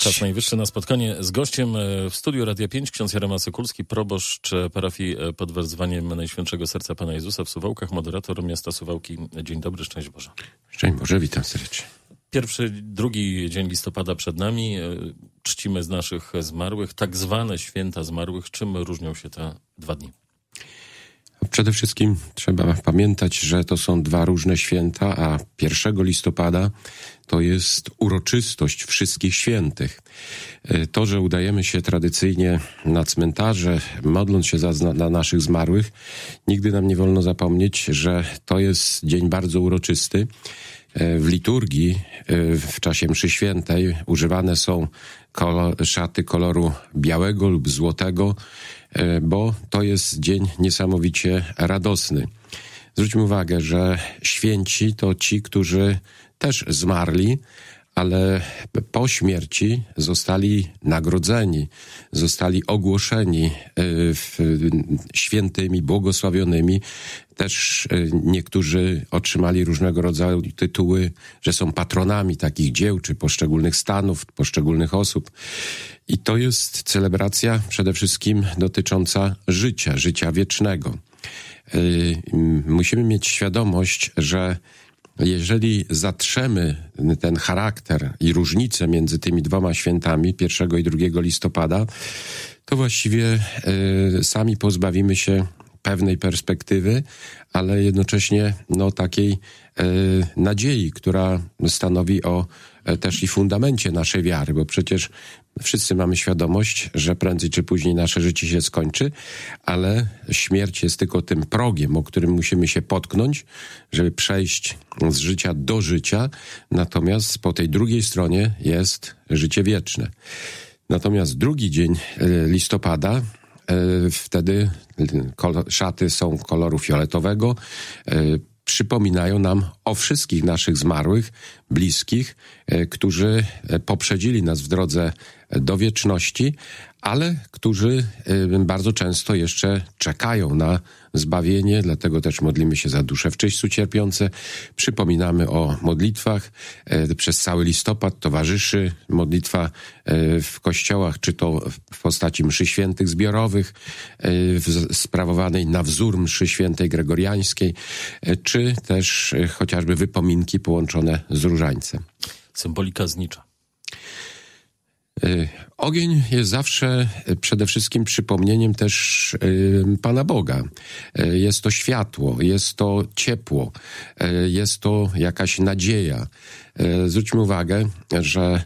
Czas najwyższy na spotkanie z gościem w studiu Radia 5, ksiądz Jarema Sokulski, proboszcz parafii pod wezwaniem Najświętszego Serca Pana Jezusa w Suwałkach, moderator miasta Suwałki. Dzień dobry, szczęść Boże. Szczęść Boże, witam serdecznie. Drugi dzień listopada przed nami. Czcimy z naszych zmarłych, tak zwane święta zmarłych. Czym różnią się te dwa dni? Przede wszystkim trzeba pamiętać, że to są dwa różne święta, a 1 listopada to jest uroczystość wszystkich świętych. To, że udajemy się tradycyjnie na cmentarze, modląc się za naszych zmarłych, nigdy nam nie wolno zapomnieć, że to jest dzień bardzo uroczysty. W liturgii w czasie mszy świętej używane są szaty koloru białego lub złotego, bo to jest dzień niesamowicie radosny. Zwróćmy uwagę, że święci to ci, którzy też zmarli, ale po śmierci zostali nagrodzeni, zostali ogłoszeni świętymi, błogosławionymi. Też niektórzy otrzymali różnego rodzaju tytuły, że są patronami takich dzieł, czy poszczególnych stanów, poszczególnych osób. I to jest celebracja przede wszystkim dotycząca życia wiecznego. Musimy mieć świadomość, że jeżeli zatrzemy ten charakter i różnicę między tymi dwoma świętami, 1 i 2 listopada, to właściwie sami pozbawimy się pewnej perspektywy, ale jednocześnie takiej nadziei, która stanowi o też i fundamencie naszej wiary, bo przecież wszyscy mamy świadomość, że prędzej czy później nasze życie się skończy, ale śmierć jest tylko tym progiem, o którym musimy się potknąć, żeby przejść z życia do życia, natomiast po tej drugiej stronie jest życie wieczne. Natomiast drugi dzień listopada, wtedy szaty są koloru fioletowego, przypominają nam o wszystkich naszych zmarłych, bliskich, którzy poprzedzili nas w drodze do wieczności, ale którzy bardzo często jeszcze czekają na zbawienie, dlatego też modlimy się za dusze w czyśćcu cierpiące. Przypominamy o modlitwach. Przez cały listopad towarzyszy modlitwa w kościołach, czy to w postaci mszy świętych zbiorowych, sprawowanej na wzór mszy świętej gregoriańskiej, czy też chociażby wypominki połączone z różańcem. Symbolika znicza. Ogień jest zawsze przede wszystkim przypomnieniem też Pana Boga. Jest to światło, jest to ciepło, jest to jakaś nadzieja. Zwróćmy uwagę, że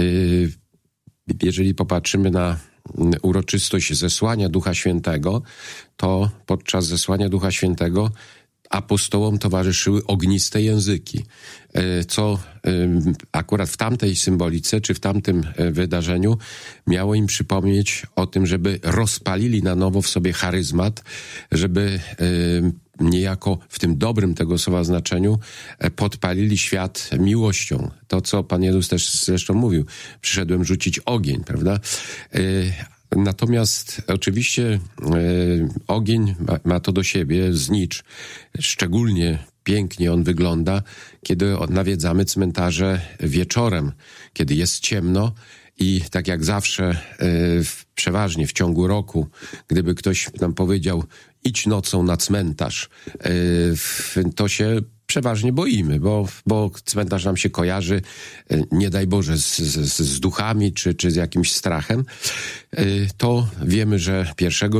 jeżeli popatrzymy na uroczystość zesłania Ducha Świętego, to podczas zesłania Ducha Świętego apostołom towarzyszyły ogniste języki, co akurat w tamtej symbolice, czy w tamtym wydarzeniu miało im przypomnieć o tym, żeby rozpalili na nowo w sobie charyzmat, żeby niejako w tym dobrym tego słowa znaczeniu podpalili świat miłością. To, co Pan Jezus też zresztą mówił, przyszedłem rzucić ogień, prawda? Natomiast oczywiście ogień ma to do siebie, znicz. Szczególnie pięknie on wygląda, kiedy nawiedzamy cmentarze wieczorem, kiedy jest ciemno i tak jak zawsze, przeważnie w ciągu roku, gdyby ktoś nam powiedział, idź nocą na cmentarz, to się przeważnie boimy, bo cmentarz nam się kojarzy, nie daj Boże, z duchami czy z jakimś strachem. To wiemy, że 1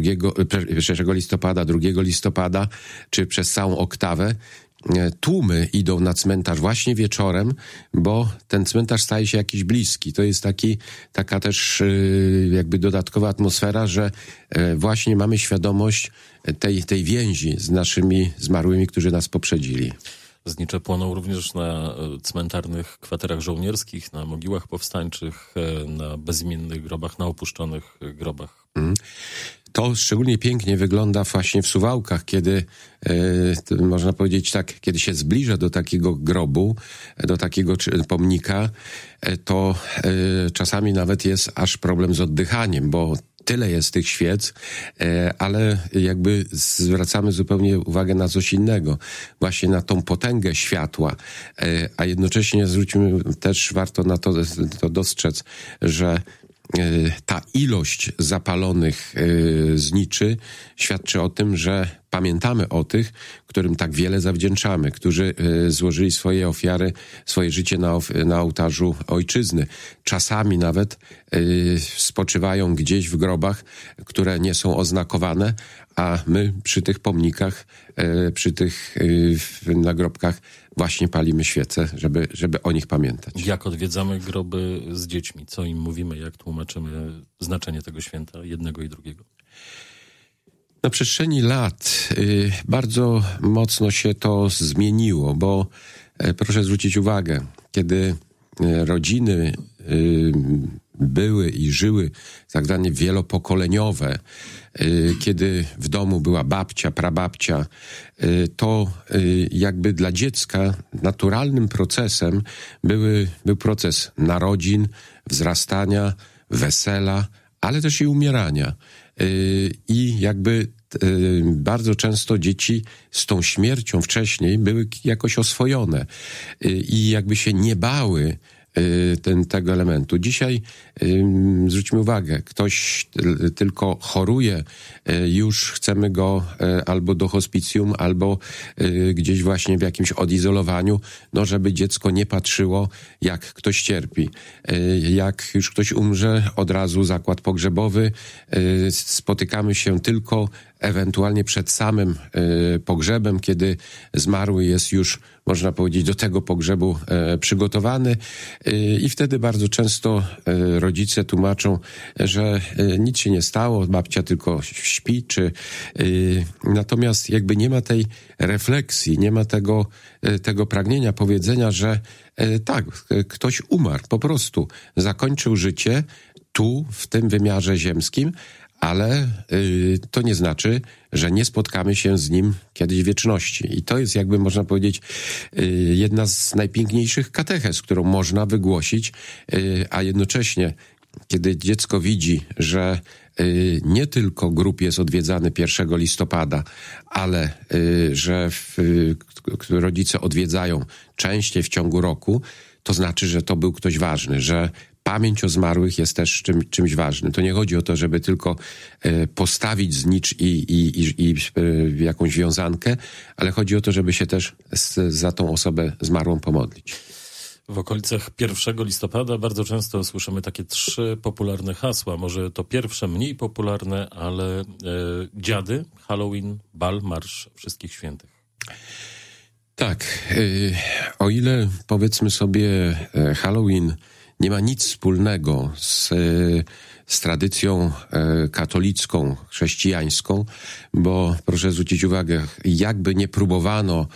listopada, 2 listopada, czy przez całą oktawę tłumy idą na cmentarz właśnie wieczorem, bo ten cmentarz staje się jakiś bliski. To jest taka też jakby dodatkowa atmosfera, że właśnie mamy świadomość tej więzi z naszymi zmarłymi, którzy nas poprzedzili. Znicze płoną również na cmentarnych kwaterach żołnierskich, na mogiłach powstańczych, na bezimiennych grobach, na opuszczonych grobach. To szczególnie pięknie wygląda właśnie w Suwałkach, kiedy, można powiedzieć tak, kiedy się zbliża do takiego grobu, do takiego pomnika, to czasami nawet jest aż problem z oddychaniem, bo tyle jest tych świec, ale jakby zwracamy zupełnie uwagę na coś innego, właśnie na tą potęgę światła, a jednocześnie też warto na to dostrzec, że ta ilość zapalonych zniczy świadczy o tym, że pamiętamy o tych, którym tak wiele zawdzięczamy, którzy złożyli swoje ofiary, swoje życie na ołtarzu ojczyzny. Czasami nawet spoczywają gdzieś w grobach, które nie są oznakowane, a my przy tych pomnikach, przy tych nagrobkach właśnie palimy świece, żeby o nich pamiętać. Jak odwiedzamy groby z dziećmi? Co im mówimy? Jak tłumaczymy znaczenie tego święta, jednego i drugiego? Na przestrzeni lat bardzo mocno się to zmieniło, bo proszę zwrócić uwagę, kiedy rodziny były i żyły tak zwane wielopokoleniowe, kiedy w domu była babcia, prababcia, to jakby dla dziecka naturalnym procesem był proces narodzin, wzrastania, wesela, ale też i umierania. I jakby bardzo często dzieci z tą śmiercią wcześniej były jakoś oswojone i jakby się nie bały tego elementu. Dzisiaj zwróćmy uwagę, ktoś tylko choruje, już chcemy go albo do hospicjum, albo gdzieś właśnie w jakimś odizolowaniu, żeby dziecko nie patrzyło, jak ktoś cierpi. Jak już ktoś umrze, od razu zakład pogrzebowy. Spotykamy się tylko ewentualnie przed samym pogrzebem, kiedy zmarły jest już, można powiedzieć, do tego pogrzebu przygotowany i wtedy bardzo często rodzice tłumaczą, że nic się nie stało, babcia tylko śpi, natomiast jakby nie ma tej refleksji, nie ma tego pragnienia powiedzenia, że tak, ktoś umarł, po prostu zakończył życie tu, w tym wymiarze ziemskim, ale to nie znaczy, że nie spotkamy się z nim kiedyś w wieczności. I to jest jakby, można powiedzieć, jedna z najpiękniejszych katechez, którą można wygłosić, a jednocześnie, kiedy dziecko widzi, że nie tylko grób jest odwiedzany 1 listopada, ale że rodzice odwiedzają częściej w ciągu roku, to znaczy, że to był ktoś ważny, że pamięć o zmarłych jest też czymś ważnym. To nie chodzi o to, żeby tylko postawić znicz i jakąś wiązankę, ale chodzi o to, żeby się też za tą osobę zmarłą pomodlić. W okolicach 1 listopada bardzo często słyszymy takie 3 popularne hasła. Może to pierwsze mniej popularne, ale dziady, Halloween, bal, marsz Wszystkich Świętych. Tak, o ile powiedzmy sobie Halloween nie ma nic wspólnego z tradycją katolicką, chrześcijańską, bo proszę zwrócić uwagę, jakby nie próbowano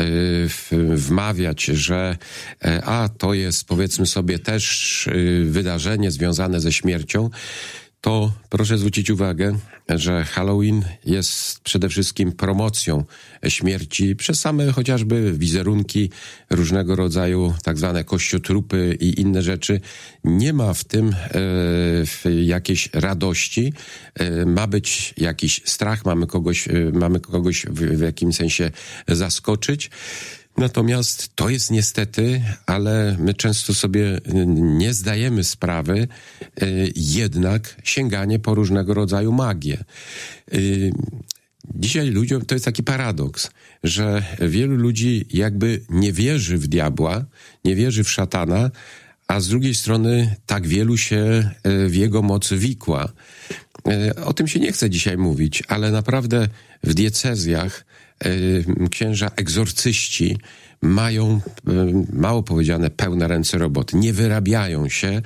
wmawiać, że to jest powiedzmy sobie też wydarzenie związane ze śmiercią, to proszę zwrócić uwagę, że Halloween jest przede wszystkim promocją śmierci przez same chociażby wizerunki, różnego rodzaju tak zwane kościotrupy i inne rzeczy. Nie ma w tym jakiejś radości, ma być jakiś strach, mamy kogoś w jakimś sensie zaskoczyć. Natomiast to jest niestety, ale my często sobie nie zdajemy sprawy, jednak sięganie po różnego rodzaju magię. Dzisiaj ludziom to jest taki paradoks, że wielu ludzi jakby nie wierzy w diabła, nie wierzy w szatana, a z drugiej strony tak wielu się w jego moc wikła. O tym się nie chce dzisiaj mówić, ale naprawdę w diecezjach księża egzorcyści mają, mało powiedziane, pełne ręce roboty. Nie wyrabiają się,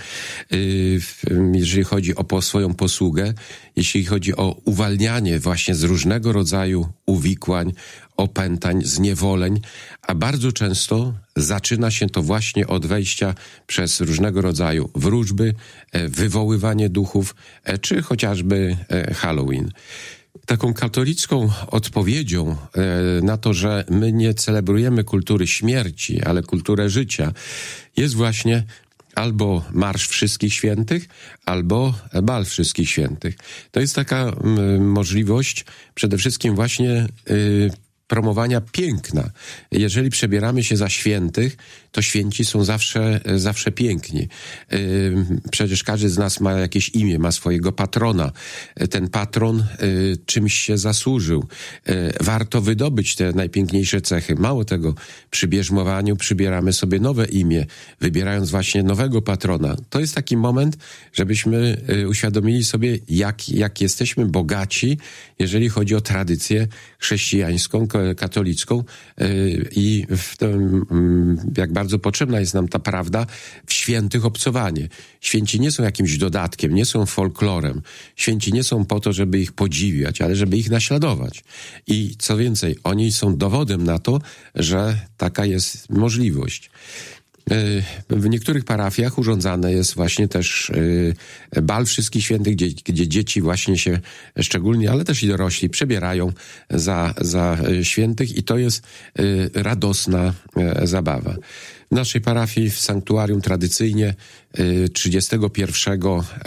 jeżeli chodzi o swoją posługę, jeśli chodzi o uwalnianie właśnie z różnego rodzaju uwikłań, opętań, zniewoleń, a bardzo często zaczyna się to właśnie od wejścia przez różnego rodzaju wróżby, wywoływanie duchów, czy chociażby Halloween. Taką katolicką odpowiedzią na to, że my nie celebrujemy kultury śmierci, ale kulturę życia, jest właśnie albo Marsz Wszystkich Świętych, albo Bal Wszystkich Świętych. To jest taka możliwość przede wszystkim właśnie promowania piękna. Jeżeli przebieramy się za świętych, to święci są zawsze piękni. Przecież każdy z nas ma jakieś imię, ma swojego patrona. Ten patron czymś się zasłużył. Warto wydobyć te najpiękniejsze cechy. Mało tego, przy bierzmowaniu przybieramy sobie nowe imię, wybierając właśnie nowego patrona. To jest taki moment, żebyśmy uświadomili sobie, jak jesteśmy bogaci, jeżeli chodzi o tradycję chrześcijańską, katolicką i w tym, jak bardzo potrzebna jest nam ta prawda, w świętych obcowanie. Święci nie są jakimś dodatkiem, nie są folklorem. Święci nie są po to, żeby ich podziwiać, ale żeby ich naśladować. I co więcej, oni są dowodem na to, że taka jest możliwość. W niektórych parafiach urządzane jest właśnie też Bal Wszystkich Świętych, gdzie dzieci właśnie się szczególnie, ale też i dorośli przebierają za świętych i to jest radosna zabawa. W naszej parafii w sanktuarium tradycyjnie 31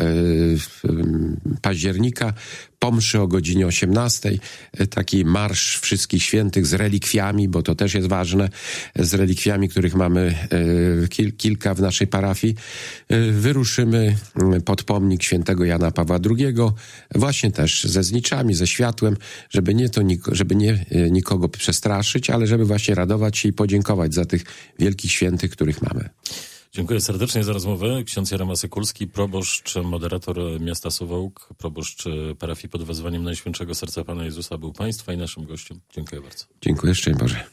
października po mszy o godzinie 18 taki Marsz Wszystkich Świętych z relikwiami, bo to też jest ważne, z relikwiami, których mamy kilka w naszej parafii. Wyruszymy pod pomnik świętego Jana Pawła II, właśnie też ze zniczami, ze światłem, żeby nie nikogo przestraszyć, ale żeby właśnie radować się i podziękować za tych wielkich świętych, których mamy. Dziękuję serdecznie za rozmowę. Ksiądz Jerema Sykulski, proboszcz, moderator miasta Suwałk, proboszcz parafii pod wezwaniem Najświętszego Serca Pana Jezusa był Państwa i naszym gościem. Dziękuję bardzo. Dziękuję, szczęść Boże.